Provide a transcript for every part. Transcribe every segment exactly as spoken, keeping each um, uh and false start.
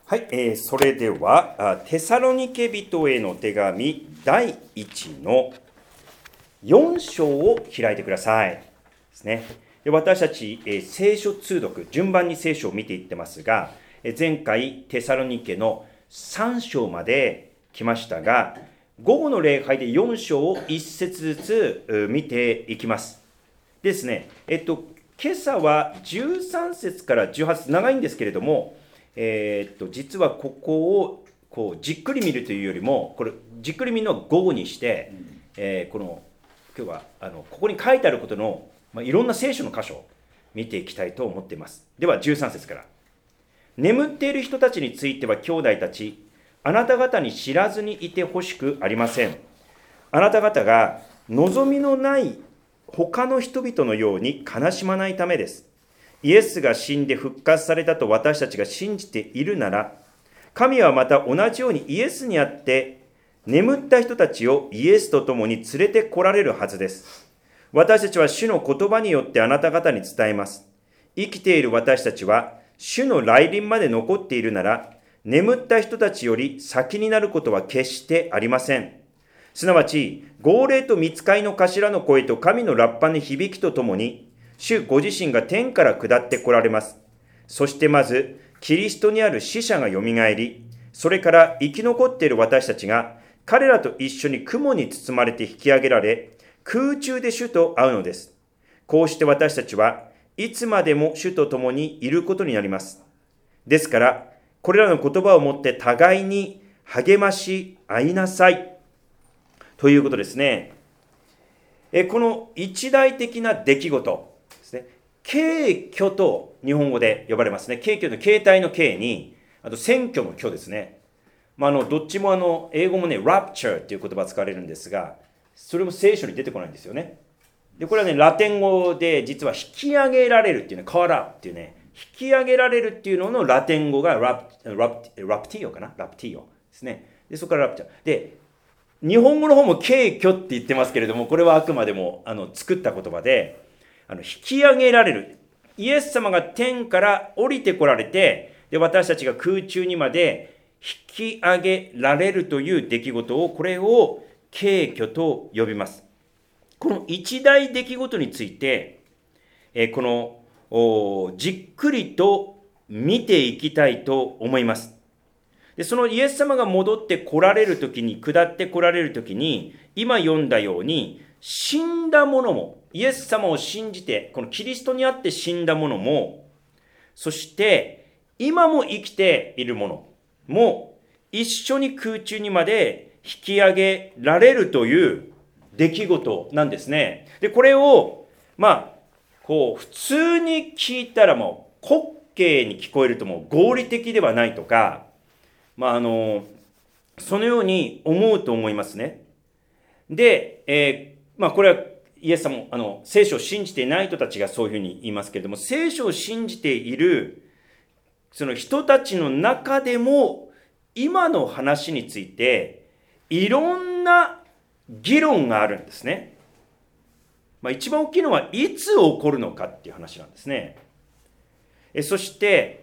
はい、えー、それではテサロニケ人への手紙だいいちのよん章を開いてくださいですね。で私たち、えー、聖書通読順番に聖書を見ていってますが、えー、前回テサロニケのさん章まで来ましたが、午後の礼拝でよん章をいっ節ずつ見ていきますですね。えっと今朝はじゅうさん節からじゅうはち節、長いんですけれども、えー、っと実はここをこうじっくり見るというよりも、これじっくり見るのは午後にして、うんえー、この今日はあのここに書いてあることの、まあ、いろんな聖書の箇所を見ていきたいと思っています。ではじゅうさん節から。眠っている人たちについては兄弟たち、あなた方に知らずにいてほしくありません。あなた方が望みのない他の人々のように悲しまないためです。イエスが死んで復活されたと私たちが信じているなら、神はまた同じようにイエスにあって眠った人たちをイエスと共に連れて来られるはずです。私たちは主の言葉によってあなた方に伝えます。生きている私たちは主の来臨まで残っているなら、眠った人たちより先になることは決してありません。すなわち、号令と御使いの頭の声と神のラッパの響きとともに、主ご自身が天から下って来られます。そしてまず、キリストにある死者がよみがえり、それから生き残っている私たちが、彼らと一緒に雲に包まれて引き上げられ、空中で主と会うのです。こうして私たちはいつまでも主と共にいることになります。ですから、これらの言葉をもって互いに励まし合いなさい。ということですね。えこの一大的な出来事ですね。軽挙と日本語で呼ばれますね。軽挙の形態の軽に、あと選挙の挙ですね。まあ、あのどっちもあの英語もね、rapture っていう言葉が使われるんですが、それも聖書に出てこないんですよね。で、これはね、ラテン語で実は引き上げられるっていうね、カーラっていうね、引き上げられるっていうののラテン語がラプ、ラプ、ラプティオかなラプティオですね。で、そこからラプチャー。で、日本語の方も軽挙って言ってますけれども、これはあくまでもあの作った言葉で、あの引き上げられる。イエス様が天から降りてこられて、で、私たちが空中にまで引き上げられるという出来事を、これを軽挙と呼びます。この一大出来事について、えこのじっくりと見ていきたいと思います。でそのイエス様が戻って来られるときに、下って来られるときに、今読んだように、死んだ者も、イエス様を信じて、このキリストにあって死んだ者も、そして今も生きている者も、一緒に空中にまで引き上げられるという出来事なんですね。で、これを、まあ、こう、普通に聞いたらもう滑稽に聞こえるともう合理的ではないとか、まあ、あの、そのように思うと思いますね。で、えー、まあ、これはイエス様、あの、聖書を信じていない人たちがそういうふうに言いますけれども、聖書を信じている、その人たちの中でも、今の話について、いろんな議論があるんですね。まあ、一番大きいのは、いつ起こるのかっていう話なんですね。えそして、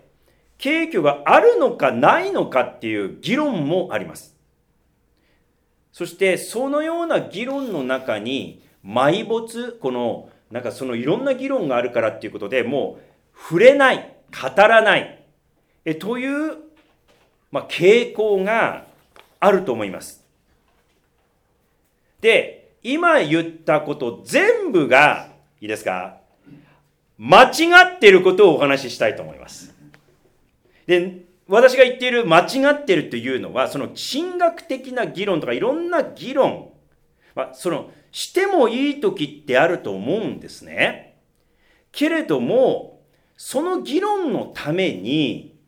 軽挙があるのかないのかっていう議論もあります。そしてそのような議論の中に埋没、このなんかそのいろんな議論があるからっていうことでもう触れない、語らないえという、まあ、傾向があると思います。で、今言ったこと全部がいいですか、間違っていることをお話ししたいと思います。で、私が言っている間違っているというのは、その神学的な議論とかいろんな議論、まあ、そのしてもいい時ってあると思うんですね。けれども、その議論のために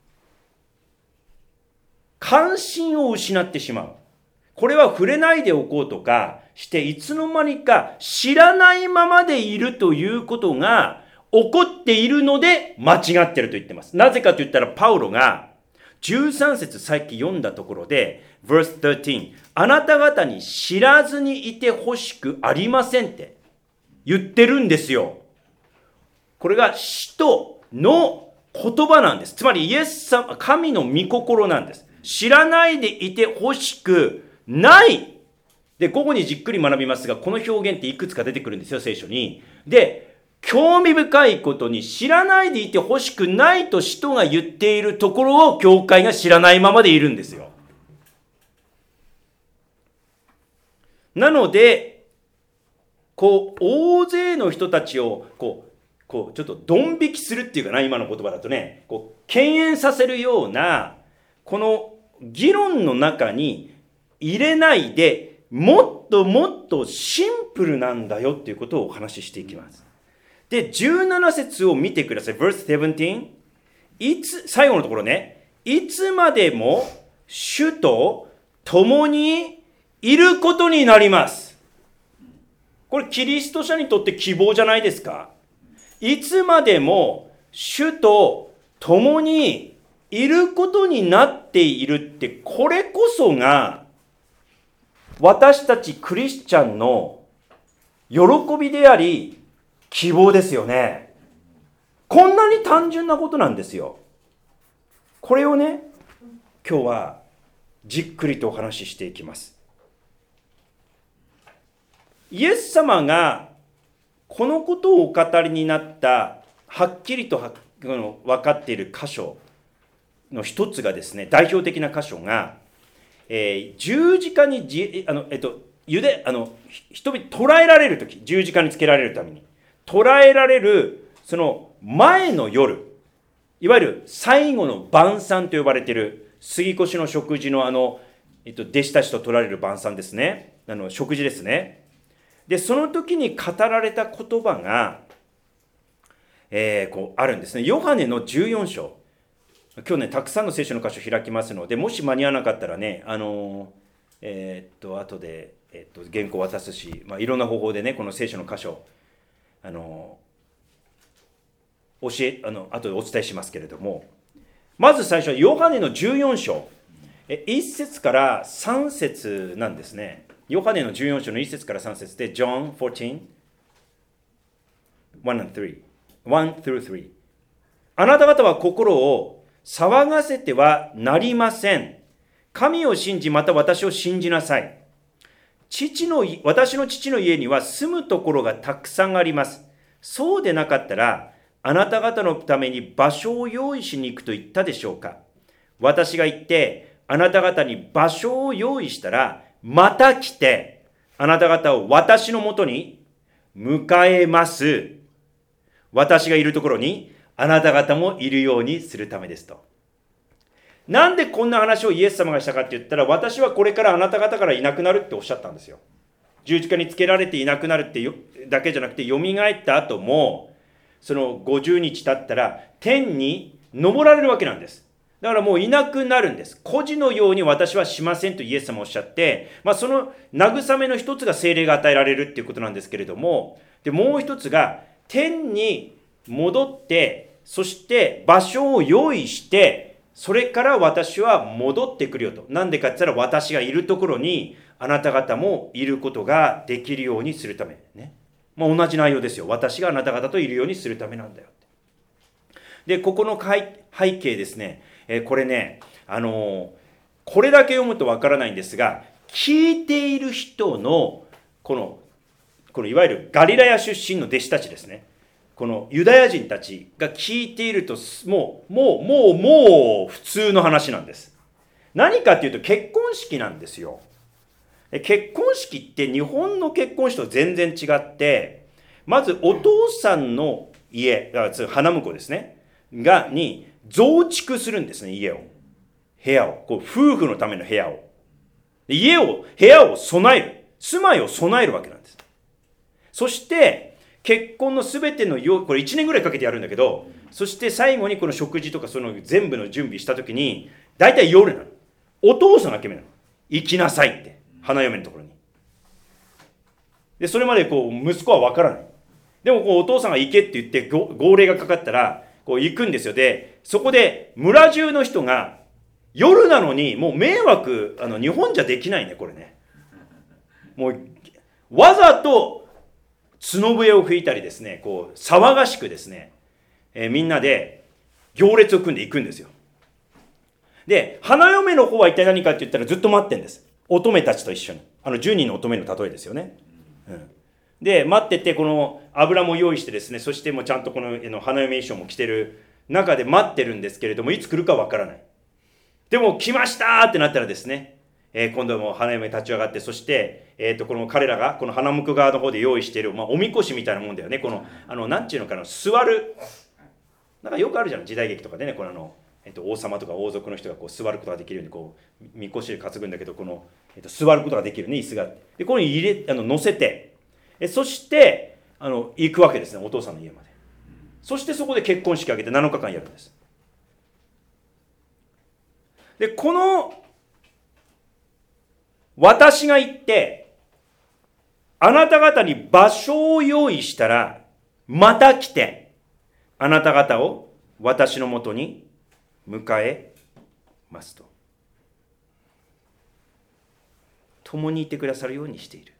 関心を失ってしまう。これは触れないでおこうとかして、いつの間にか知らないままでいるということが起こっているので間違ってると言ってます。なぜかと言ったら、パウロがじゅうさん節さっき読んだところで verse thirteen、 あなた方に知らずにいてほしくありませんって言ってるんですよ。これが使徒の言葉なんです。つまりイエス様、神の御心なんです。知らないでいてほしくない。で、午後にじっくり学びますが、この表現っていくつか出てくるんですよ、聖書に。で、興味深いことに、知らないでいてほしくないと使徒が言っているところを教会が知らないままでいるんですよ。なので、こう、大勢の人たちを、こう、こう、ちょっとドン引きするっていうかな、今の言葉だとね、こう、敬遠させるような、この議論の中に入れないで、もっともっとシンプルなんだよっていうことをお話ししていきます。で、じゅうなな節を見てください。verse seventeen。いつ、最後のところね、いつまでも主と共にいることになります。これキリスト者にとって希望じゃないですか。いつまでも主と共にいることになっているって、これこそが私たちクリスチャンの喜びであり希望ですよね。こんなに単純なことなんですよ。これをね、今日はじっくりとお話ししていきます。イエス様がこのことをお語りになったはっきりとは分かっている箇所の一つがですね、代表的な箇所が、えー、十字架にじあの、えっと、ゆであの人々捕らえられるとき、十字架につけられるために捕らえられるその前の夜、いわゆる最後の晩餐と呼ばれている杉越の食事のあの、えっと、弟子たちと取られる晩餐ですね、あの食事ですね。で、その時に語られた言葉が、えー、こうあるんですね。ヨハネのじゅうよん章。今日ね、たくさんの聖書の箇所開きますので、もし間に合わなかったらね、あのー、えー、っと、後で、えー、っと、原稿渡すし、まあ、いろんな方法でね、この聖書の箇所、あのー、教え、あの、後でお伝えしますけれども、まず最初はヨハネのじゅうよん章、いち節からさん節なんですね。ヨハネのじゅうよん章のいち節からさん節で、John fourteen, one and three, one through three。あなた方は心を騒がせてはなりません。神を信じ、また私を信じなさい。父の、私の父の家には住むところがたくさんあります。そうでなかったら、あなた方のために場所を用意しに行くと言ったでしょうか。私が行って、あなた方に場所を用意したら、また来て、あなた方を私のもとに迎えます。私がいるところに、あなた方もいるようにするためですと。なんでこんな話をイエス様がしたかって言ったら、私はこれからあなた方からいなくなるっておっしゃったんですよ。十字架につけられていなくなるってよだけじゃなくて、よみがえった後も、そのごじゅうにち経ったら天に昇られるわけなんです。だからもういなくなるんです。孤児のように私はしませんとイエス様おっしゃって、まあ、その慰めの一つが聖霊が与えられるっていうことなんですけれども、でもう一つが天に戻って、そして場所を用意して、それから私は戻ってくるよと。なんでかって言ったら、私がいるところにあなた方もいることができるようにするためね。まあ、同じ内容ですよ。私があなた方といるようにするためなんだよって。で、ここの背景ですね。えー、これね、あのー、これだけ読むとわからないんですが、聞いている人のこのこのいわゆるガリラヤ出身の弟子たちですね。このユダヤ人たちが聞いていると、もう、もう、もう、もう普通の話なんです。何かっていうと結婚式なんですよ。結婚式って日本の結婚式と全然違って、まずお父さんの家、花婿ですね、が、に増築するんですね、家を。部屋を。こう夫婦のための部屋を。家を、部屋を備える。住まいを備えるわけなんです。そして、結婚のすべての用、これいちねんぐらいかけてやるんだけど、そして最後にこの食事とかその全部の準備したときに、だいたい夜なの。お父さんが決めるの。行きなさいって。花嫁のところに。で、それまでこう、息子はわからない。でもこうお父さんが行けって言って号令がかかったら、こう行くんですよ。で、そこで村中の人が、夜なのにもう迷惑、あの日本じゃできないね、これね。もう、わざと、角笛を吹いたりですね、こう騒がしくですね、えー、みんなで行列を組んでいくんですよ。で、花嫁の方は一体何かって言ったらずっと待ってんです。乙女たちと一緒に。あのじゅうにんの乙女の例えですよね。うん、で、待ってて、この油も用意してですね、そしてもうちゃんとこの花嫁衣装も着てる中で待ってるんですけれども、いつ来るかわからない。でも来ましたってなったらですね、えー、今度はもう花嫁立ち上がって、そして、えー、とこの彼らがこの花婿側の方で用意している、まあ、おみこしみたいなもんだよね。この、あの、なんていうのかな、座る。なんかよくあるじゃん、時代劇とかでね、このあの、えー、と王様とか王族の人がこう座ることができるように、こう、みこしで担ぐんだけど、この、えー、と座ることができるね、椅子があって。で、これに入れ、あの、乗せて、えそして、あの、行くわけですね、お父さんの家まで。そしてそこで結婚式を挙げてなのかかんやるんです。で、この、私が行って、あなた方に場所を用意したら、また来て、あなた方を私のもとに迎えますと。共にいてくださるようにしている。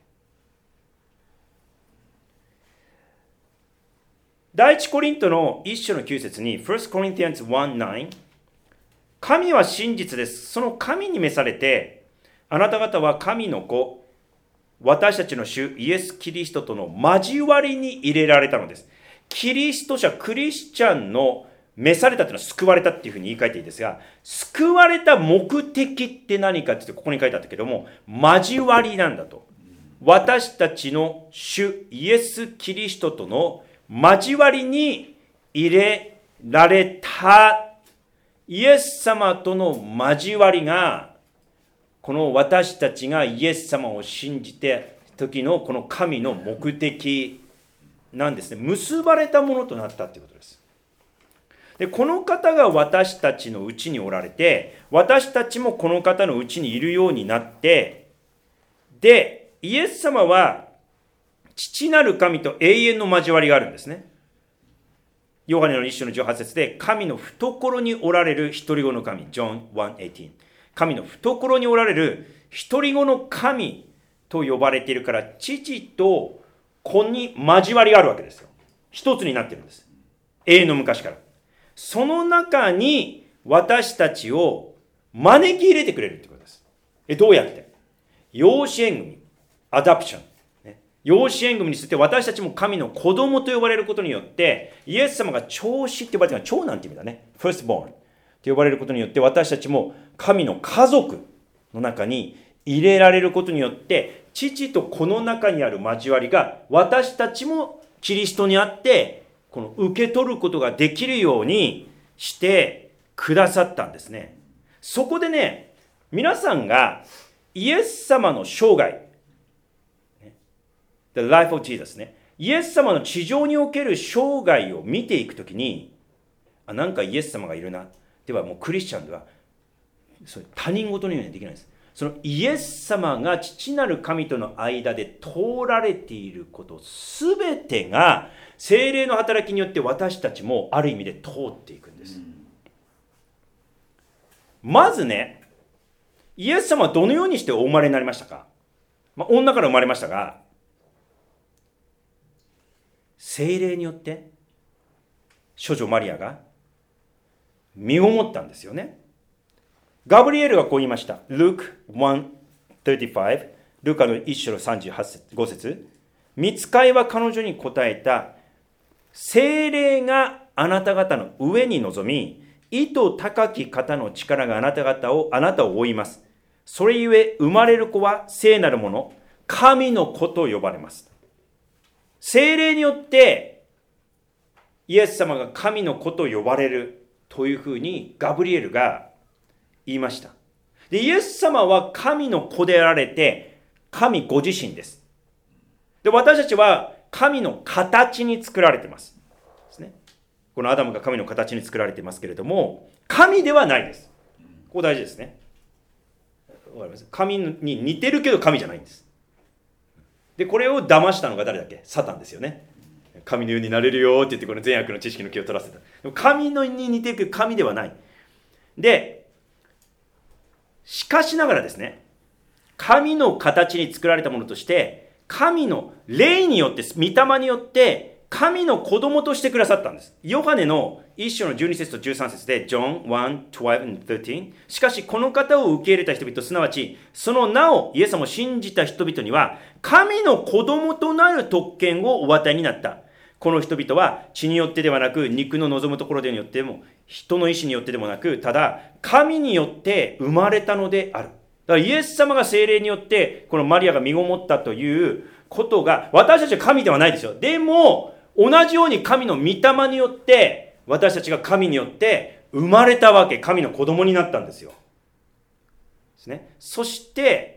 第一コリントの一章のきゅう節に、ファースト Corinthians ワンナイン、神は真実です。その神に召されて、あなた方は神の子、私たちの主イエス・キリストとの交わりに入れられたのです。キリスト者、クリスチャンの召されたというのは救われたっていうふうに言い換えていいですが、救われた目的って何かって言ってここに書いてあったけども、交わりなんだと。私たちの主イエス・キリストとの交わりに入れられた。イエス様との交わりが、この私たちがイエス様を信じて時のこの神の目的なんですね。結ばれたものとなったということです。で、この方が私たちのうちにおられて、私たちもこの方のうちにいるようになって、で、イエス様は父なる神と永遠の交わりがあるんですね。ヨハネの一章のじゅうはち節で、神の懐におられる一人子の神、ジョンワンエイティーン。神の懐におられる一人子の神と呼ばれているから、父と子に交わりがあるわけですよ。一つになっているんです。永遠の昔から。その中に私たちを招き入れてくれるということです。え、どうやって？養子縁組、アダプション。養子縁組について私たちも神の子供と呼ばれることによって、イエス様が長子って呼ばれているのは長男って意味だね。firstborn と呼ばれることによって、私たちも神の家族の中に入れられることによって、父と子の中にある交わりが私たちもキリストにあって、この受け取ることができるようにしてくださったんですね。そこでね、皆さんがイエス様の生涯、The life of Jesus ね。イエス様の地上における生涯を見ていくときに、あ、なんかイエス様がいるな。ではもうクリスチャンでは、それ他人事のようにはできないです。そのイエス様が父なる神との間で通られていることすべてが、聖霊の働きによって私たちもある意味で通っていくんです。まずね、イエス様はどのようにしてお生まれになりましたか？まあ、女から生まれましたが、聖霊によって処女マリアが身ごもったんですよね。ガブリエルがこう言いました。ルークいちさんご、ルカの一章のさんじゅうご節。御使いは彼女に答えた。聖霊があなた方の上に臨み、意図高き方の力があなた方を、あなたを覆います。それゆえ生まれる子は聖なるもの、神の子と呼ばれます。聖霊によってイエス様が神の子と呼ばれるというふうにガブリエルが言いました。で、イエス様は神の子であられて神ご自身です。で、私たちは神の形に作られています。ですね。このアダムが神の形に作られていますけれども、神ではないです。ここ大事ですね。わかります？神に似てるけど神じゃないんです。で、これを騙したのが誰だっけ？サタンですよね。神のようになれるよって言って、この善悪の知識の木を取らせた。でも神のに似てるけど神ではない。で、しかしながらですね、神の形に作られたものとして、神の霊によって、御霊によって神の子供としてくださったんです。ヨハネの一章のじゅうに節とじゅうさん節で、ジョンいち、じゅうに and じゅうさん。しかしこの方を受け入れた人々、すなわち、その名をイエス様を信じた人々には、神の子供となる特権をお与えになった。この人々は血によってではなく、肉の望むところでによっても、人の意志によってでもなく、ただ神によって生まれたのである。だからイエス様が聖霊によって、このマリアが身ごもったということが、私たちは神ではないですよ。でも、同じように神の御霊によって、私たちが神によって生まれたわけ、神の子供になったんですよ。ですね。そして、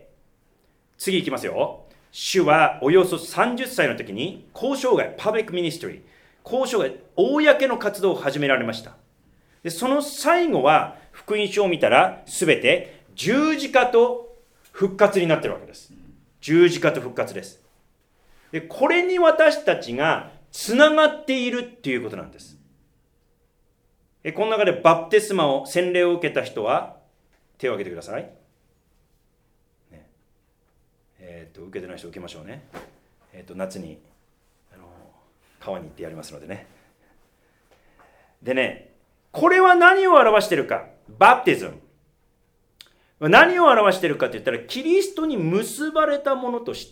次いきますよ。主はおよそさんじゅっさいの時に、公生涯、パブリックミニストリー、公生涯、公の活動を始められました。で、その最後は、福音書を見たら、すべて十字架と復活になっているわけです。十字架と復活です。で、これに私たちがつながっているっていうことなんです。えこの中でバプテスマを、洗礼を受けた人は手を挙げてください。ね、えっと、受けてない人受けましょうね。えっと、夏にあの川に行ってやりますのでね。でね、これは何を表しているか。バプテズム。何を表しているかと言ったら、キリストに結ばれたものとして、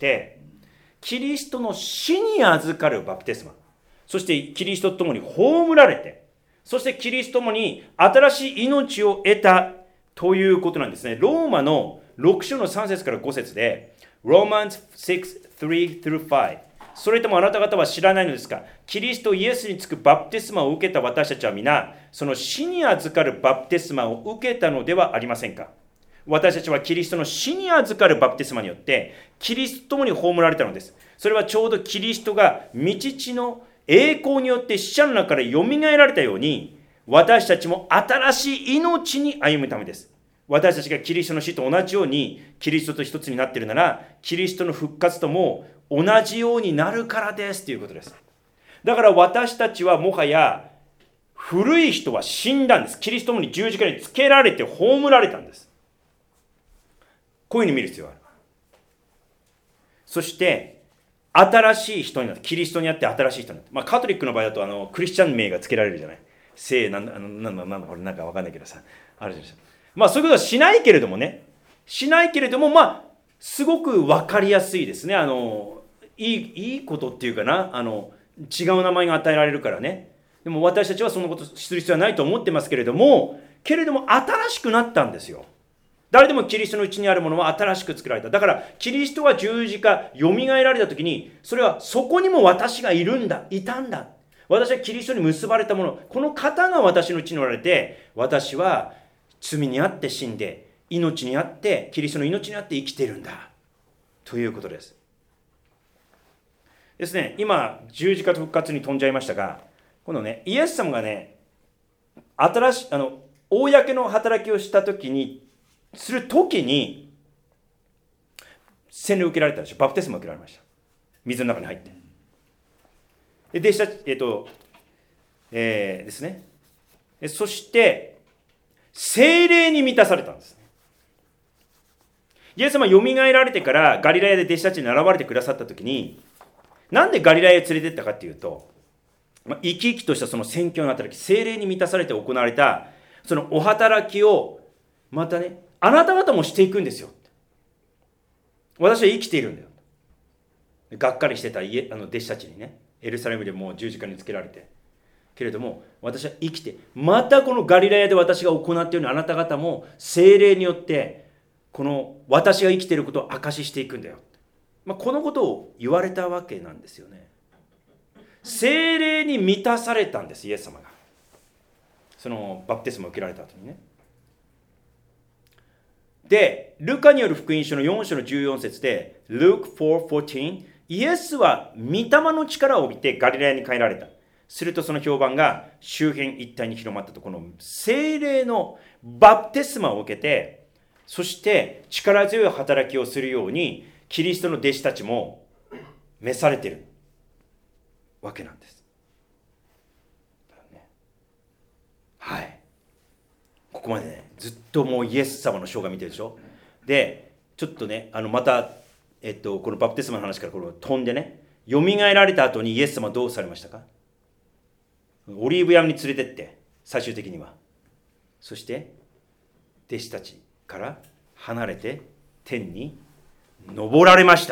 キリストの死に預かるバプテスマ。そしてキリストと共に葬られて、そしてキリストと共に新しい命を得たということなんですね。ローマのろく章のさん節からご節で、Romans シックス、さん through ご。それともあなた方は知らないのですか？キリストイエスにつくバプテスマを受けた私たちは皆、その死に預かるバプテスマを受けたのではありませんか？私たちはキリストの死に預かるバプテスマによってキリストと共に葬られたのです。それはちょうどキリストが御父の栄光によって死者の中からよみがえられたように、私たちも新しい命に歩むためです。私たちがキリストの死と同じようにキリストと一つになっているなら、キリストの復活とも同じようになるからですということです。だから私たちはもはや古い人は死んだんです。キリストと共に十字架につけられて葬られたんです。こういうふうに見る必要がある。そして、新しい人になって、キリストにあって新しい人になって、まあ、カトリックの場合だとあのクリスチャン名がつけられるじゃない。聖なんだ、なんだ、なんだ、これなんかわかんないけどさ、あるじゃないですか。まあ、そういうことはしないけれどもね、しないけれども、まあ、すごくわかりやすいですね。あの、いい、いいことっていうかな、あの、違う名前が与えられるからね。でも私たちはそんなことする必要はないと思ってますけれども、けれども新しくなったんですよ。誰でもキリストのうちにあるものは新しく作られた。だからキリストが十字架よみがえられた時に、それはそこにも私がいるんだ、いたんだ。私はキリストに結ばれたもの、この方が私のうちにおられて、私は罪にあって死んで、命にあって、キリストの命にあって生きているんだということです。ですね、今十字架と復活に飛んじゃいましたが、このね、イエス様がね、新しいあの公の働きをした時にするときに洗礼を受けられたでしょ。バプテスマを受けられました。水の中に入って。で、弟子たち、えっと、えー、ですね。そして、聖霊に満たされたんですね。イエス様はよみがえられてからガリラヤで弟子たちに現れてくださったときに、なんでガリラヤへ連れてったかっていうと、まあ、生き生きとしたその宣教の働き、聖霊に満たされて行われた、そのお働きを、またね、あなた方もしていくんですよ。私は生きているんだよ。がっかりしてた家あの弟子たちにね、エルサレムでもう十字架につけられて。けれども、私は生きて、またこのガリラヤで私が行っているように、あなた方も聖霊によって、この私が生きていることを証ししていくんだよ。まあ、このことを言われたわけなんですよね。聖霊に満たされたんです、イエス様が。そのバプテスマを受けられた後にね。で、ルカによる福音書のよん章のじゅうよん節で、Luke フォーじゅうよん、イエスは御霊の力を帯びてガリラヤに帰られた。するとその評判が周辺一帯に広まったと、この聖霊のバプテスマを受けて、そして力強い働きをするように、キリストの弟子たちも召されているわけなんです。はい。ここまでね、ずっともうイエス様の生涯見てるでしょ。で、ちょっとね、あのまた、えっと、このバプテスマの話からこれ飛んでね、 よみがえられた後にイエス様はどうされましたか？オリーブ山に連れてって、最終的には。そして、弟子たちから離れて天に昇られました。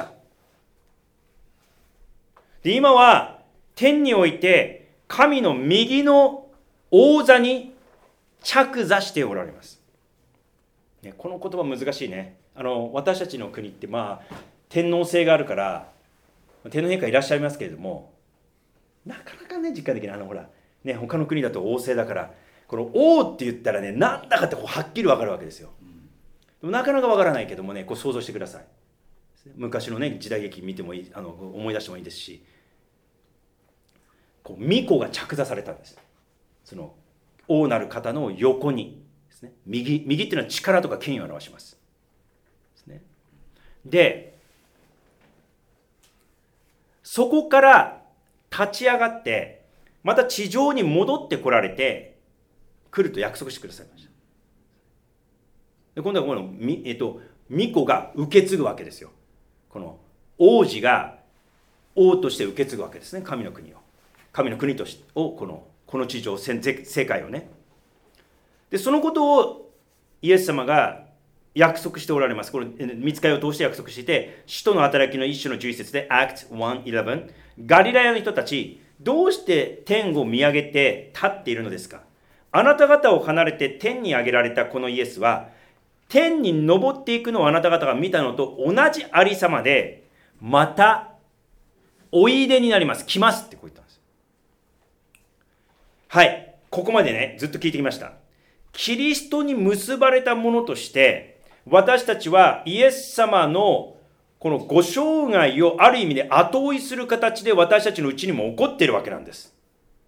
で、今は天において神の右の王座に着座しておられます。ね、この言葉難しいね。あの私たちの国ってまあ天皇制があるから天皇陛下いらっしゃいますけれども、なかなかね実感できない。あのほらね、他の国だと王政だから、この王って言ったらね、なんだかってこうはっきり分かるわけですよ。でもなかなか分からないけどもね、こう想像してください。昔のね時代劇見てもいい、あの思い出してもいいですし、こう巫女が着座されたんです。その王なる方の横にですね。右右っていうのは力とか権威を表します。ですね。で、そこから立ち上がってまた地上に戻ってこられて来ると約束してくださいました。で今度はこの、えっと、巫女が受け継ぐわけですよ。この王子が王として受け継ぐわけですね。神の国を神の国としてをこのこの地上世界をね。でそのことをイエス様が約束しておられます。これ御使いを通して約束していて、使徒の働きの一種のじゅういち節で アクトいちじゅういち、ガリラヤの人たち、どうして天を見上げて立っているのですか？あなた方を離れて天に上げられたこのイエスは、天に昇っていくのをあなた方が見たのと同じありさまで、またおいでになります。来ますってこう言ったんです。はい、ここまでねずっと聞いてきました。キリストに結ばれたものとして私たちはイエス様のこのご生涯をある意味で後追いする形で私たちのうちにも起こっているわけなんです。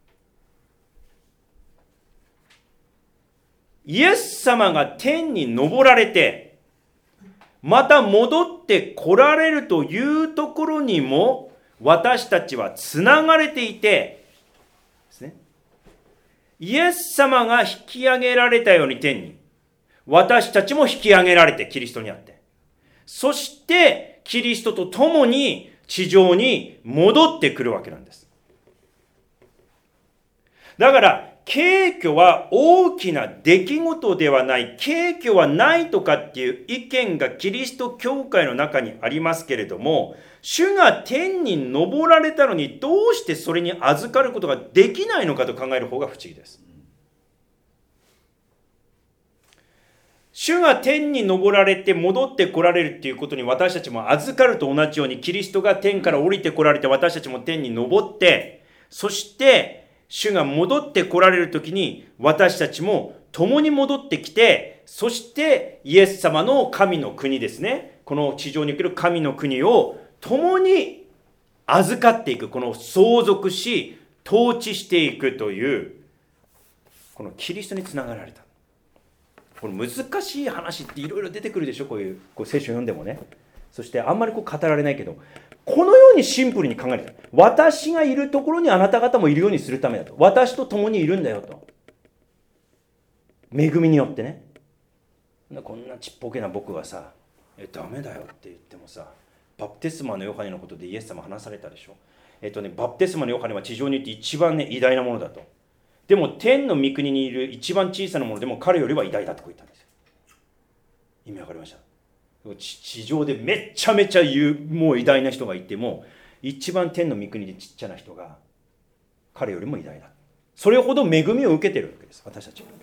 イエス様が天に昇られてまた戻って来られるというところにも私たちはつながれていてですね。イエス様が引き上げられたように天に、私たちも引き上げられてキリストにあって、そしてキリストと共に地上に戻ってくるわけなんです。だから景挙は大きな出来事ではない、景挙はないとかっていう意見がキリスト教会の中にありますけれども、主が天に昇られたのにどうしてそれに預かることができないのかと考える方が不思議です。主が天に昇られて戻ってこられるっていうことに私たちも預かると同じように、キリストが天から降りてこられて私たちも天に昇って、そして主が戻ってこられるときに私たちも共に戻ってきて、そしてイエス様の神の国ですね、この地上における神の国を共に預かっていく、この相続し統治していくというこのキリストにつながられた。これ難しい話っていろいろ出てくるでしょ。こういう、こう聖書読んでもね。そしてあんまりこう語られないけど、このようにシンプルに考える。私がいるところにあなた方もいるようにするためだと。私と共にいるんだよと。恵みによってね。こんなちっぽけな僕がさ、えダメだよって言ってもさ、バプテスマのヨハネのことでイエス様話されたでしょ。えっとね、バプテスマのヨハネは地上にいて一番ね偉大なものだと。でも天の御国にいる一番小さなものでも彼よりは偉大だとこう言ったんですよ。意味わかりました？地上でめっちゃめちゃ言うもう偉大な人がいても、一番天の御国でちっちゃな人が彼よりも偉大だ。それほど恵みを受けているわけです、私たちは。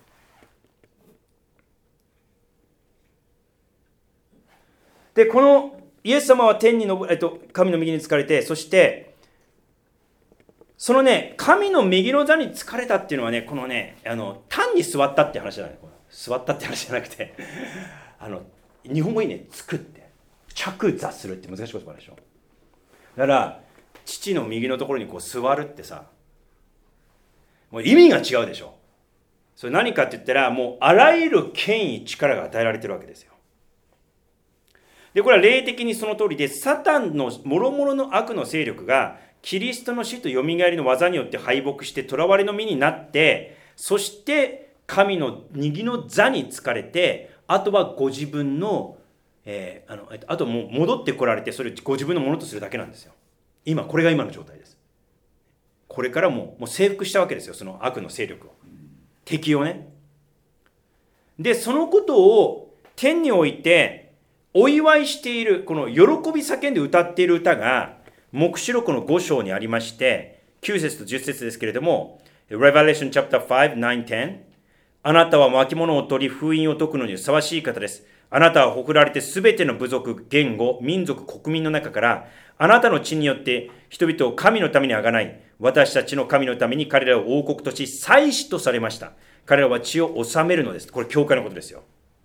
でこのイエス様は天に昇、えっと、神の右につかれて、そしてそのね神の右の座につかれたっていうのはね、このねあの単に座ったって話じゃない、座ったって話じゃなくてあの日本語にねつくって着座するって難しい言葉でしょ。だから父の右のところにこう座るってさ、もう意味が違うでしょ。それ何かって言ったら、もうあらゆる権威力が与えられてるわけですよ。でこれは霊的にその通りで、サタンの諸々の悪の勢力がキリストの死とよみがえりの技によって敗北して囚われの身になって、そして神の右の座につかれて、あとはご自分の、えー、あのあともう戻ってこられて、それをご自分のものとするだけなんですよ。 今、これが今の状態です。これからも、もう征服したわけですよ、その悪の勢力を。敵をね。で、そのことを天においてお祝いしている、この喜び叫んで歌っている歌が、黙示録のご章にありまして、きゅう節とじゅっ節ですけれども、Revelation chapter five, nine, ten。あなたは巻物を取り封印を解くのにふさわしい方です。あなたは誇られてすべての部族、言語、民族、国民の中から、あなたの血によって人々を神のためにあがない、私たちの神のために彼らを王国とし、祭司とされました。彼らは血を治めるのです。これ、教会のことですよ。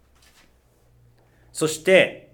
そして、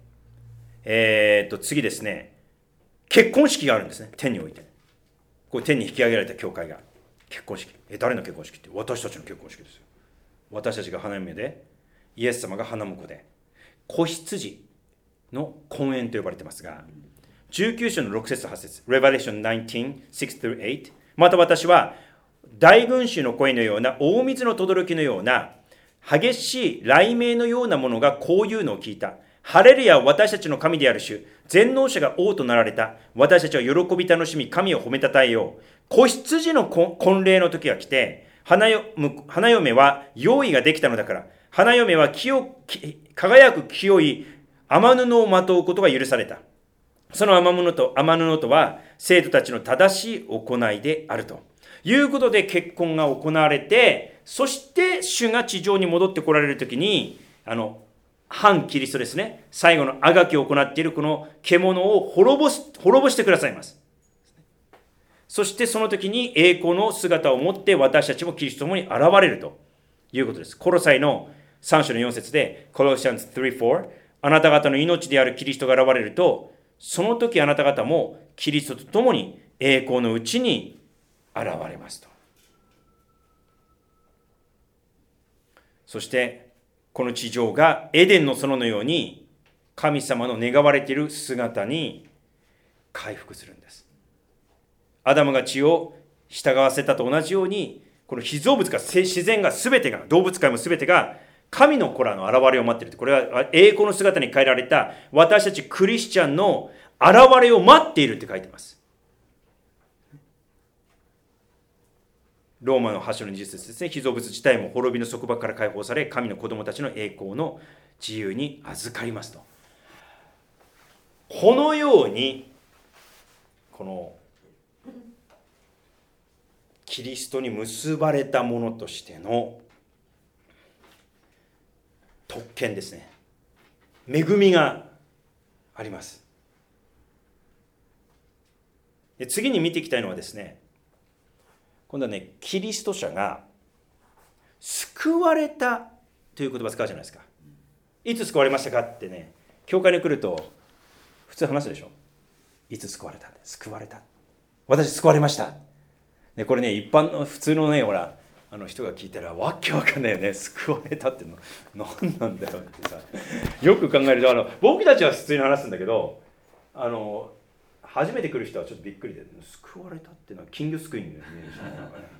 えー、っと、次ですね。結婚式があるんですね。天において。これ、天に引き上げられた教会が。結婚式。え、誰の結婚式って？私たちの結婚式ですよ。私たちが花嫁で、イエス様が花婿で、子羊の婚宴と呼ばれていますが、じゅうきゅう章のろく節とはち節、Revelation nineteen, six through eight。また私は、大群衆の声のような、大水の轟のような、激しい雷鳴のようなものがこういうのを聞いた。ハレルヤ、私たちの神である主、全能者が王となられた。私たちは喜び楽しみ、神を褒めたたえよう。子羊の婚礼の時が来て、花嫁は用意ができたのだから、花嫁は清輝く清い雨布をまとうことが許された。その雨布と、雨布とは、生徒たちの正しい行いであるということで結婚が行われて、そして主が地上に戻ってこられるときに、あの、反キリストですね。最後のあがきを行っているこの獣を滅ぼす、滅ぼしてくださいます。そしてその時に栄光の姿を持って私たちもキリストと共に現れるということです。コロサイのさん章のよん節で、コロシャンズさん、よん、あなた方の命であるキリストが現れると、その時あなた方もキリストと共に栄光のうちに現れますと。そしてこの地上がエデンの園のように神様の願われている姿に回復するんです。アダムが血を従わせたと同じように、この被造物が、自然が全てが、動物界も全てが神の子らの現れを待っている。これは栄光の姿に変えられた私たちクリスチャンの現れを待っているって書いてます。ローマのはち章のにじゅう節ですね。被造物自体も滅びの束縛から解放され、神の子供たちの栄光の自由に預かりますと。このように、このキリストに結ばれたものとしての特権ですね。恵みがあります。で、次に見ていきたいのはですね、今度はね、キリスト者が救われたという言葉を使うじゃないですか。いつ救われましたかってね、教会に来ると普通話すでしょ。いつ救われた？救われた。私救われました。でこれね、一般の普通のね、ほら、あの人が聞いたらわけわかんないよね。救われたっての何なんだよってさ、よく考えると、あの僕たちは普通に話すんだけど、あの初めて来る人はちょっとびっくりで、救われたっていうのは金魚すくいのイメージなんかね。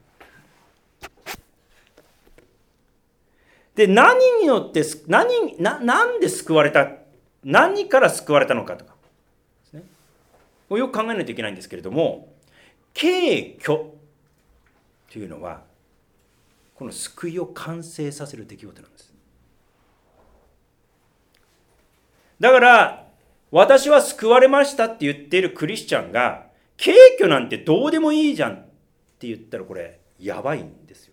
で、何によって何ななんで救われた、何から救われたのかとかですね。よく考えないといけないんですけれども、敬虚というのはこの救いを完成させる出来事なんです。だから私は救われましたって言っているクリスチャンが敬虚なんてどうでもいいじゃんって言ったら、これやばいんですよ。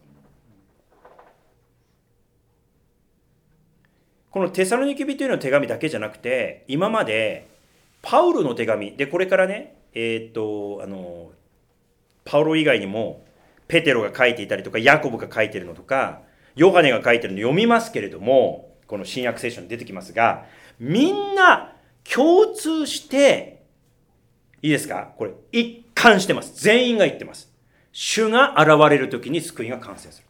このテサロニケ人への手紙だけじゃなくて、今までパウロの手紙で、これからね、えー、っとあのパウロ以外にもペテロが書いていたりとか、ヤコブが書いているのとか、ヨハネが書いているの読みますけれども、この新約聖書に出てきますが、みんな共通して、いいですか、これ一貫してます。全員が言ってます。主が現れるときに救いが完成する。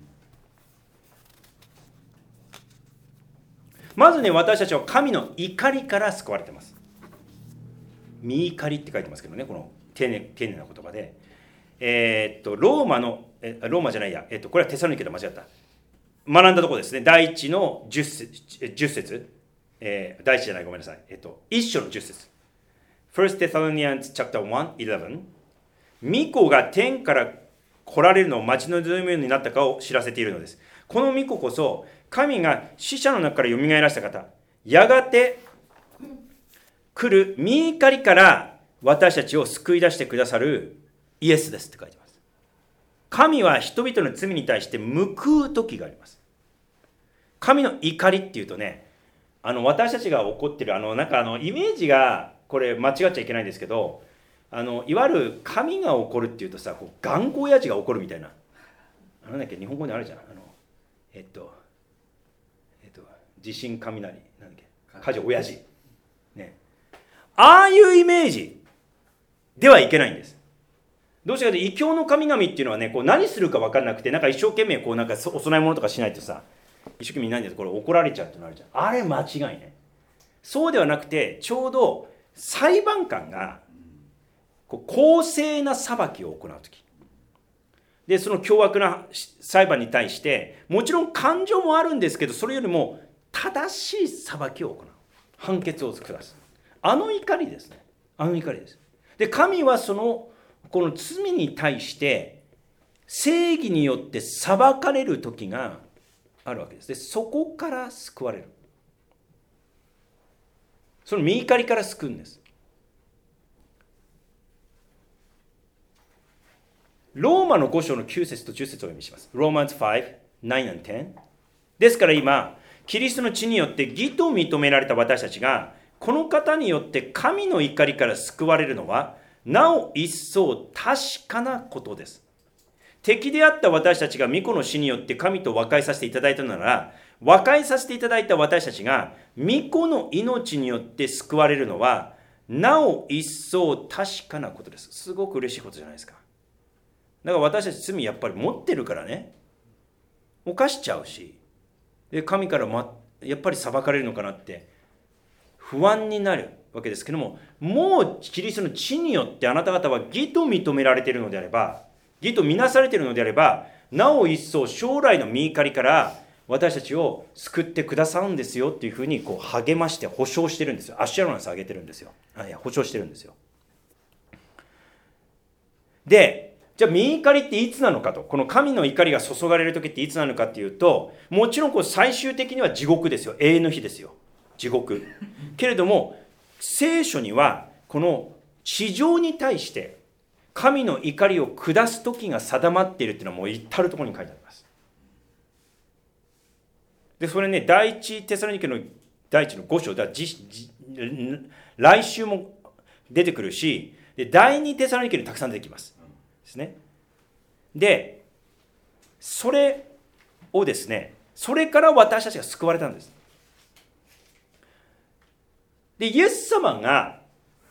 まずね、私たちは神の怒りから救われてます。見怒りって書いてますけどね、この丁寧、丁寧な言葉で。えー、っと、ローマの、えローマじゃないや、えー、っと、これはテサロニケで間違った。学んだところですね。第一の十節、十節、えー、第一じゃない、ごめんなさい。えー、っと、一章の十節。 ファースト Thessalonians chapter ワン、じゅういち、御子が天から来られるのを待ち望むようになったかを知らせているのです。この御子こそ、神が死者の中からよみがえらせた方、やがて来る御怒りから私たちを救い出してくださるイエスですって書いてます。神は人々の罪に対して報う時があります。神の怒りっていうとね、あの私たちが怒ってるあのなんかあのイメージがこれ間違っちゃいけないんですけど、あのいわゆる神が怒るっていうとさ、こう頑固親父が怒るみたいな、なんだっけ日本語にあるじゃん、あのえっとえっと地震雷なんだっけ火事親父ね、ああいうイメージではいけないんです。どうしてかというと異教の神々っていうのはね、こう何するか分からなくて、なんか一生懸命こうなんかお供え物とかしないとさ、一生懸命何でこれ怒られちゃうってなるじゃん。あれ間違いね。そうではなくて、ちょうど裁判官がこう公正な裁きを行うときで、その凶悪な裁判に対してもちろん感情もあるんですけど、それよりも正しい裁きを行う、判決を下す、あの怒りですね。あの怒りです。で、神はそのこの罪に対して正義によって裁かれる時があるわけです。で、そこから救われる。その御怒りから救うんです。ローマのご章のきゅう節とじゅっ節をお読みします。ローマンズご、きゅう and じゅう。ですから今、キリストの血によって義と認められた私たちが、この方によって神の怒りから救われるのは、なお一層確かなことです。敵であった私たちが御子の死によって神と和解させていただいたなら、和解させていただいた私たちが御子の命によって救われるのは、なお一層確かなことです。すごく嬉しいことじゃないですか。だから私たち罪やっぱり持ってるからね、犯しちゃうし、で神から、ま、やっぱり裁かれるのかなって不安になるわけですけども、もうキリストの血によってあなた方は義と認められているのであれば、義とみなされているのであれば、なお一層将来の御怒りから私たちを救ってくださるんですよっていうふうにこう励まして保証してるんですよ。アッシャロナスあげてるんですよ。あ、いや保証してるんですよ。で、じゃあ御怒りっていつなのかと、この神の怒りが注がれる時っていつなのかっていうと、もちろんこう最終的には地獄ですよ。永遠の日ですよ。地獄。けれども聖書にはこの地上に対して神の怒りを下す時が定まっているっていうのはもう至るところに書いてあります。で、それね、第一テサロニケの第一のご章、だじじ来週も出てくるし、で第二テサロニケにたくさん出てきます。ですね。で、それをですね、それから私たちが救われたんです。で、イエス様が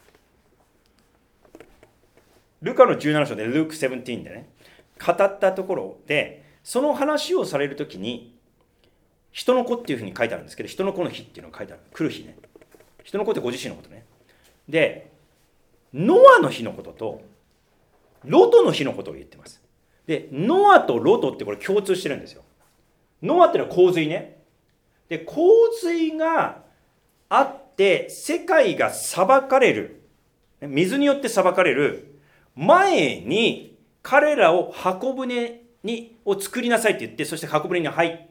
ルカのじゅうなな章で、ルークじゅうななでね、語ったところで、その話をされるときに、人の子っていうふうに書いてあるんですけど、人の子の日っていうのが書いてある。来る日ね。人の子ってご自身のことね。で、ノアの日のことと、ロトの日のことを言ってます。で、ノアとロトってこれ共通してるんですよ。ノアってのは洪水ね。で、洪水があって、世界が裁かれる。水によって裁かれる前に、彼らを箱舟にを作りなさいって言って、そして箱舟に入って、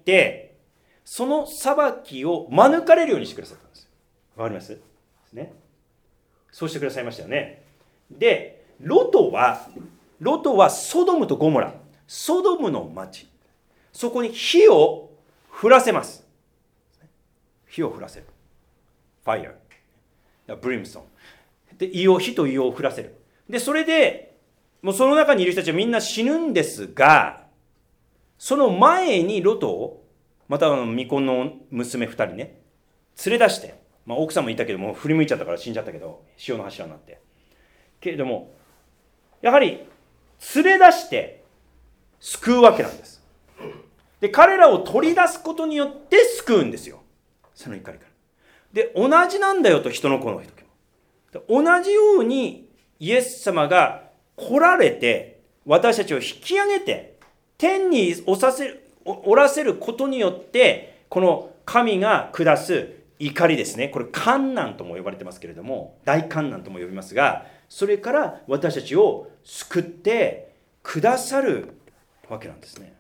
その裁きを免れるようにしてくださったんです。わかりますね。そうしてくださいましたよね。で、ロトは、ロトはソドムとゴモラ、ソドムの町、そこに火を降らせます。火を降らせる。ファイア、ブリムストン。で、硫黄、火と硫黄を降らせる。で、それで、もうその中にいる人たちはみんな死ぬんですが、その前にロトを、また未婚の娘ふたりね、連れ出して、まあ、奥さんもいたけども、振り向いちゃったから死んじゃったけど、潮の柱になって。けれども、やはり連れ出して救うわけなんです。で、彼らを取り出すことによって救うんですよ。その怒りから。で、同じなんだよと、人の子の時も。同じようにイエス様が来られて、私たちを引き上げて、天におさせる、おらせることによって、この神が下す怒りですね。これ患難とも呼ばれてますけれども、大患難とも呼びますが、それから私たちを救ってくださるわけなんですね。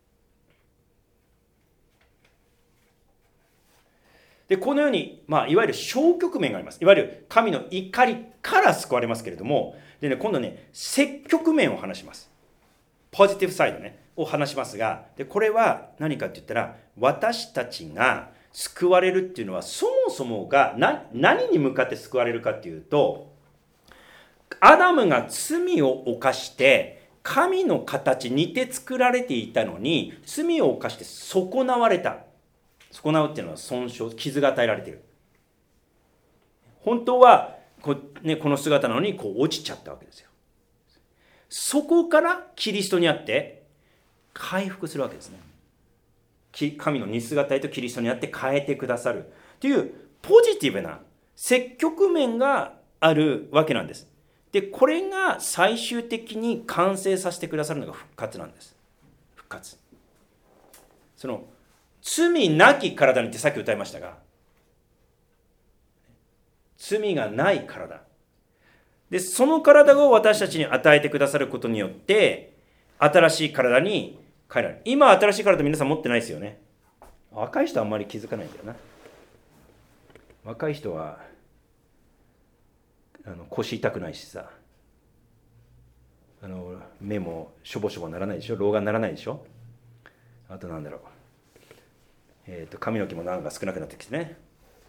で、このように、まあ、いわゆる消極面があります。いわゆる神の怒りから救われますけれども、でね、今度ね、積極面を話します。ポジティブサイドね、を話しますが、で、これは何かって言ったら、私たちが救われるっていうのは、そもそもが何、何に向かって救われるかっていうと、アダムが罪を犯して、神の形に似て作られていたのに、罪を犯して損なわれた。損なうっていうのは損傷、傷が与えられている。本当はこ、ね、この姿なのにこう落ちちゃったわけですよ。そこからキリストにあって回復するわけですね。神の似姿へとキリストにあって変えてくださるというポジティブな積極面があるわけなんです。で、これが最終的に完成させてくださるのが復活なんです。復活。その罪なき体にってさっき歌いましたが、罪がない体。で、その体を私たちに与えてくださることによって、新しい体に変えられる。今、新しい体皆さん持ってないですよね。若い人はあんまり気づかないんだよな。若い人は、あの腰痛くないしさ、あの目もしょぼしょぼならないでしょ、老眼ならないでしょ。あとなんだろう。えー、と髪の毛もなんか少なくなってきてね、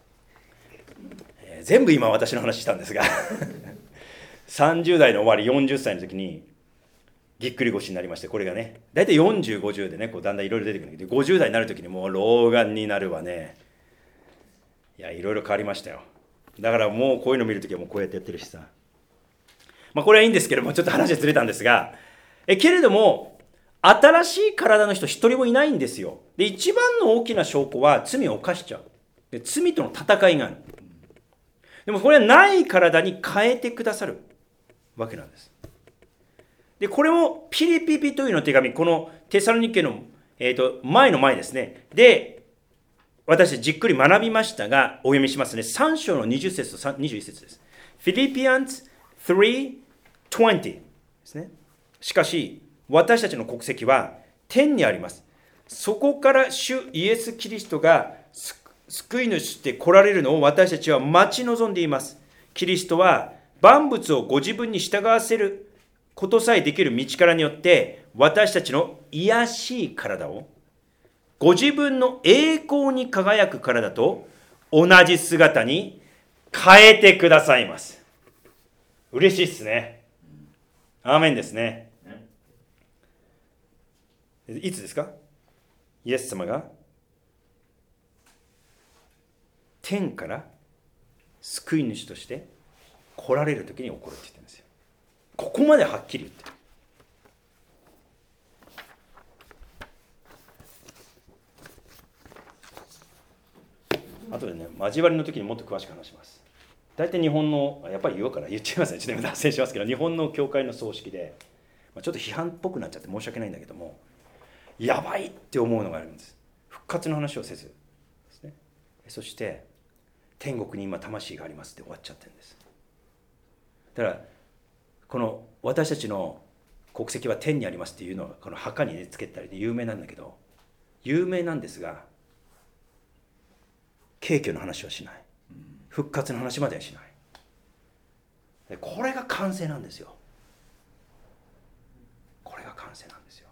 えー、全部今私の話したんですがさんじゅう代の終わりよんじゅっさいの時にぎっくり腰になりまして、これがね大体よんじゅう、ごじゅうでねこうだんだんいろいろ出てくるんだけど、ごじゅう代になる時にもう老眼になるわね。いやいろいろ変わりましたよ。だからもうこういうの見るときはもうこうやってやってるしさ、まあこれはいいんですけども、ちょっと話がずれたんですが、えけれども新しい体の人一人もいないんですよ。で、一番の大きな証拠は罪を犯しちゃう。で、罪との戦いがある。でもこれはない体に変えてくださるわけなんです。で、これもピリピピというの手紙、このテサロニケの、えーと、前の前ですね。で、私じっくり学びましたが、お読みしますね。さん章のにじゅっ節とにじゅういち節です。Philippians さんじゅうですね。しかし、私たちの国籍は天にあります。そこから主イエス・キリストが救い主として来られるのを私たちは待ち望んでいます。キリストは万物をご自分に従わせることさえできる道からによって私たちの卑しい体をご自分の栄光に輝く体と同じ姿に変えてくださいます。嬉しいですね。アーメンですね。いつですか？イエス様が天から救い主として来られる時に起こるって言ってるんですよ。ここまではっきり言ってる。あとでね、交わりの時にもっと詳しく話します。大体日本の、やっぱり言おうから言っちゃいますね。ちょっと脱線しますけど、日本の教会の葬式で、ちょっと批判っぽくなっちゃって申し訳ないんだけども、やばいって思うのがあるんです。復活の話をせずですね。そして天国に今魂がありますって終わっちゃってるんです。だからこの私たちの国籍は天にありますっていうのはこの墓に、ね、つけたりで有名なんだけど、有名なんですが景挙の話はしない。復活の話まではしない。これが完成なんですよ。これが完成なんですよ。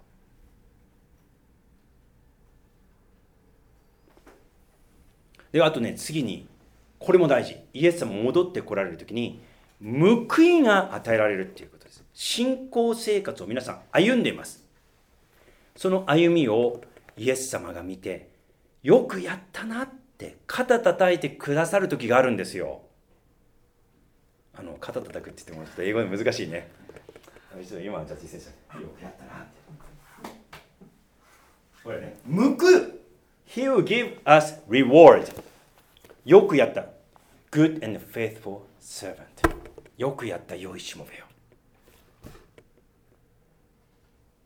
で、あとね、次にこれも大事。イエス様戻ってこられるときに報いが与えられるっていうことです。信仰生活を皆さん歩んでいます。その歩みをイエス様が見て、よくやったなって肩叩いてくださる時があるんですよ。あの肩叩くって言ってもちょっと英語で難しいね。今はじゃあ実践者よくやったなって。これね、報く。He will give us reward. よくやった。Good and faithful servant. よくやった良いしもべよ。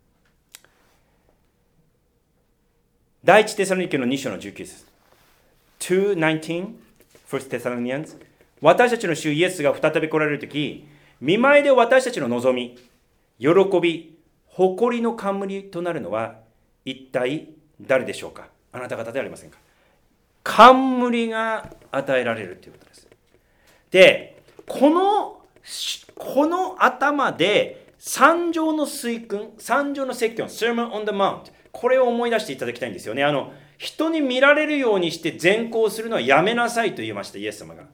第一テサロニケのに章のじゅうきゅう節。 にじゅうきゅう、First Thessalonians、私たちの主イエスが再び来られるとき、見舞いで私たちの望み、喜び、誇りの冠となるのは一体誰でしょうか。あなた方ではありませんか。冠が与えられるということです。で、このこの頭で三条の水訓、三条の説教、Sermon on the Mount、これを思い出していただきたいんですよね。あの人に見られるようにして善行するのはやめなさいと言いました、イエス様が。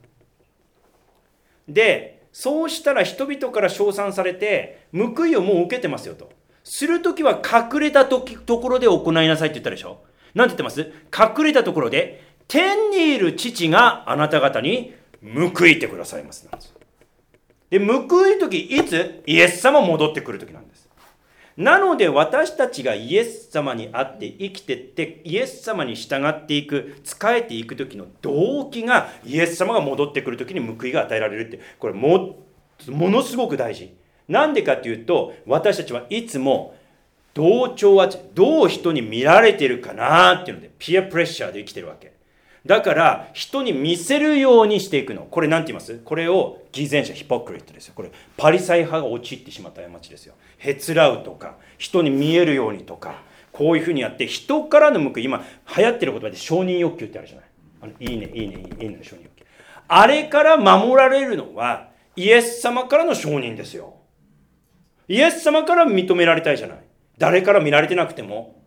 で、そうしたら人々から称賛されて、報いをもう受けてますよと。するときは隠れたときところで行いなさいって言ったでしょ。なんて言ってます？隠れたところで、天にいる父があなた方に報いてくださいますなんです。で、報いとき、いつ？イエス様戻ってくるときなんです。なので私たちがイエス様に会って生きてって、イエス様に従っていく、仕えていくときの動機が、イエス様が戻ってくるときに報いが与えられるって、これも、ものすごく大事。なんでかっていうと、私たちはいつも同調はどう人に見られてるかなっていうので、ピアプレッシャーで生きてるわけ。だから人に見せるようにしていくの。これなんて言います？これを偽善者、ヒポクリットですよ。これパリサイ派が陥ってしまった過ちですよ。へつらうとか、人に見えるようにとか、こういうふうにやって人からの報い、今流行ってる言葉で承認欲求ってあるじゃない。あのいいね、いいね、いいねの承認欲求。あれから守られるのはイエス様からの承認ですよ。イエス様から認められたいじゃない。誰から見られてなくても。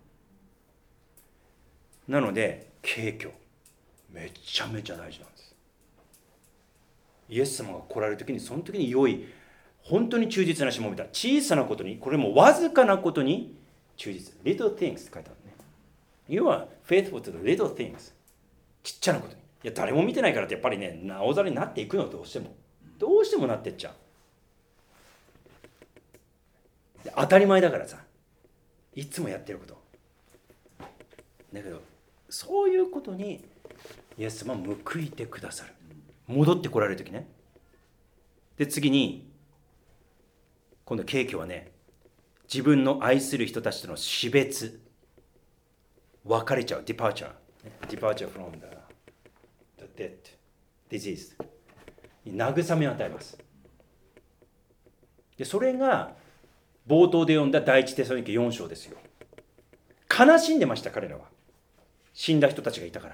なので、敬虚。めちゃめちゃ大事なんです。イエス様が来られるときに、その時に良い、本当に忠実なしもべた。小さなことに、これもわずかなことに忠実。little things って書いてあるね。You are faithful to the little things。ちっちゃなことに。いや、誰も見てないからってやっぱりね、なおざりになっていくの、どうしても。どうしてもなってっちゃう。で当たり前だからさ、いつもやってること。だけど、そういうことに、イエス様は報いてくださる。戻ってこられるときね。で、次に、今度敬虚はね、自分の愛する人たちとの死別、別れちゃう、departure、departure from the, the death, disease に慰めを与えます。で、それが冒頭で読んだ第一テサロニケよん章ですよ。悲しんでました、彼らは。死んだ人たちがいたから。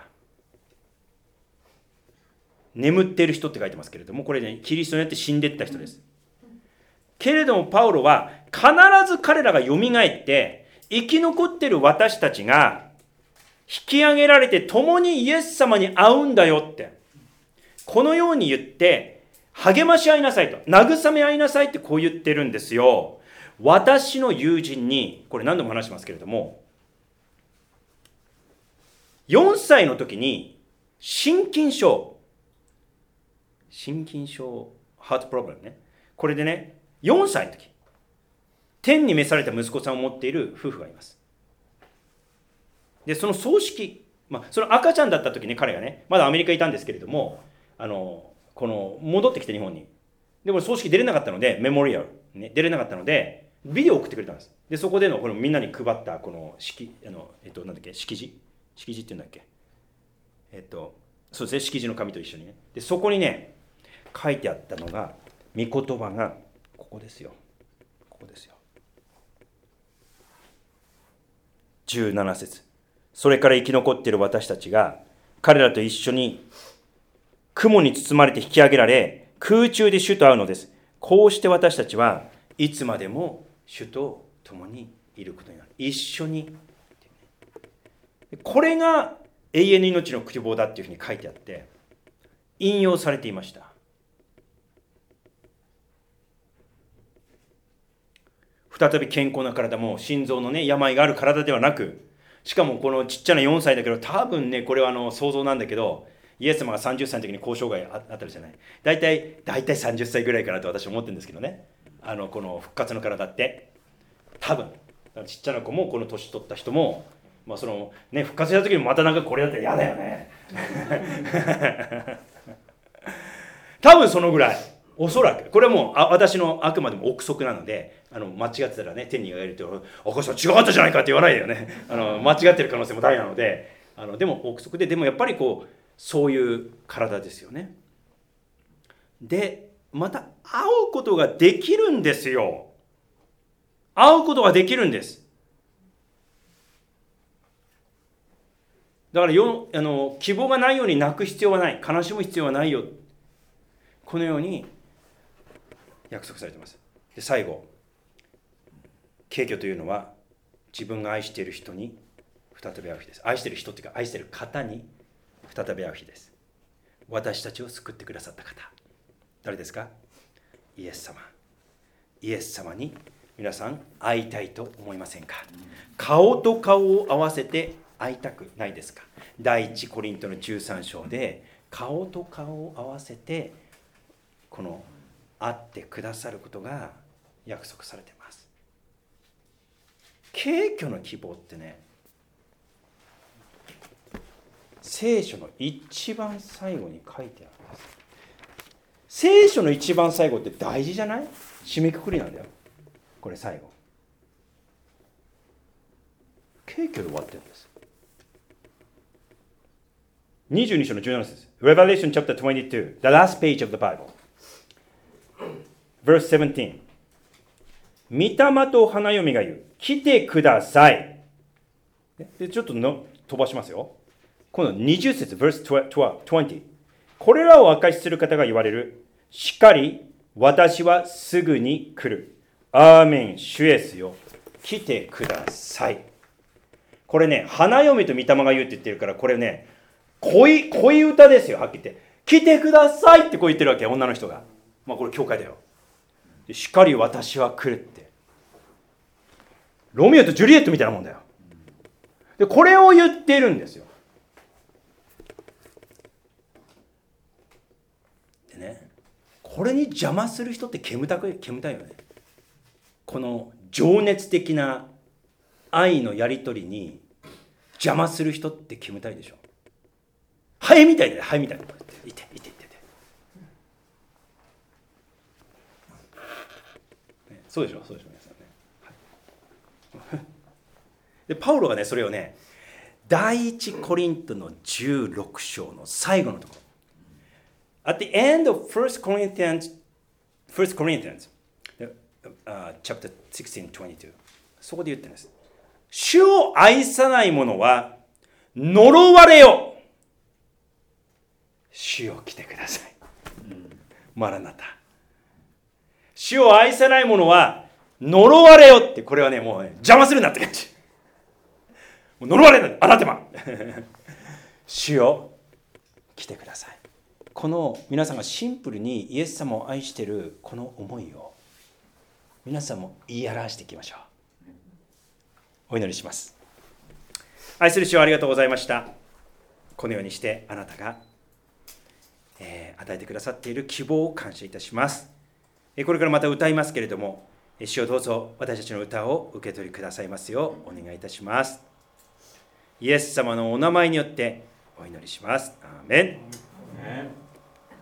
眠っている人って書いてますけれども、これね、キリストによって死んでいった人です。けれどもパウロは必ず彼らがよみがえって生き残っている私たちが引き上げられて共にイエス様に会うんだよって、このように言って励まし合いなさいと、慰め合いなさいってこう言ってるんですよ。私の友人に、これ何度も話しますけれども、よんさいの時に心筋症心筋症、ハートプロブレムね。これでね、よんさいの時、天に召された息子さんを持っている夫婦がいます。で、その葬式、まあ、その赤ちゃんだった時に彼がね、まだアメリカにいたんですけれども、あの、この、戻ってきて日本に。でも葬式出れなかったので、メモリアル、ね、出れなかったので、ビデオを送ってくれたんです。で、そこでの、このみんなに配った、この式、あの、えっと、なんだっけ、式辞式辞って言うんだっけ。えっと、そうですね、式辞の紙と一緒にね。で、そこにね、書いてあったのが、御言葉がここですよ。ここですよ。じゅうなな節。それから生き残っている私たちが、彼らと一緒に雲に包まれて引き上げられ、空中で主と会うのです。こうして私たちはいつまでも主と共にいることになる。一緒に。これが永遠の命の希望だっていうふうに書いてあって、引用されていました。再び健康な体も心臓のね病がある体ではなく、しかもこのちっちゃなよんさいだけど、多分ねこれはあの想像なんだけど、イエス様がさんじゅっさいの時に交渉外あったりじゃない。大体大体さんじゅっさいぐらいかなと私は思ってるんですけどね。あのこの復活の体って多分ちっちゃな子もこの年取った人も、まあそのね復活した時にまたなんかこれだったら嫌だよね。多分そのぐらい。おそらくこれはもうあ私のあくまでも憶測なので、あの間違ってたらね天に言われると「おこさん違かったじゃないか」って言わないでよね。あの間違ってる可能性も大なので、あのでも憶測で、でもやっぱりこうそういう体ですよね。で、また会うことができるんですよ。会うことができるんです。だからよあの希望がないように泣く必要はない、悲しむ必要はないよ。このように約束されています。で、最後、敬虚というのは自分が愛している人に再び会う日です。愛している人というか愛している方に再び会う日です。私たちを救ってくださった方、誰ですか？イエス様。イエス様に皆さん会いたいと思いませんか？顔と顔を合わせて会いたくないですか？第一コリントのじゅうさん章で顔と顔を合わせてこの会ってくださることが約束されています。敬虚の希望ってね、聖書の一番最後に書いてあるんです。聖書の一番最後って大事じゃない？締めくくりなんだよ。これ最後。敬虚で終わってるんです。にじゅうに章のじゅうなな節。Revelation chapter twenty-two, the last page of the Bible. Verse seventeen. 御霊と花嫁が言う。来てください。でちょっとの飛ばしますよ。今度にじゅう節、verse twenty。これらを証しする方が言われる。しかり、私はすぐに来る。アーメン、主イエスよ。来てください。これね、花嫁と御霊が言うって言ってるから、これね、恋、恋歌ですよ、はっきり言って。来てくださいってこう言ってるわけ、女の人が。まあこれ教会だよ。しかり私は来るって。ロミオとジュリエットみたいなもんだよ。で、これを言ってるんですよ。でね、これに邪魔する人って煙たく、煙たいよね。この情熱的な愛のやり取りに邪魔する人って煙たいでしょ。ハエみたいだよ、ハエみたいな。いて、いて、いて、いて。そうでしょ、そうでしょ、皆さんね。はい、で、パウロがね、それをね、第一コリントのじゅうろく章の最後のところ。At the end of First Corinthians, First Corinthians, uh, chapter sixteen, twenty-two. そこで言ってるんです。主を愛さない者は呪われよ。主よ来てください。マラナタ。主を愛さない者は呪われよって、これはね、もう、ね、邪魔するなって感じ。もう呪われる、あなたま。主よ来てください。この皆さんがシンプルにイエス様を愛しているこの思いを皆さんも言い表していきましょう。お祈りします。愛する主をありがとうございました。このようにしてあなたが、えー、与えてくださっている希望を感謝いたします。これからまた歌いますけれども、主をどうぞ私たちの歌を受け取りくださいますようお願いいたします。イエス様のお名前によってお祈りします。アーメン。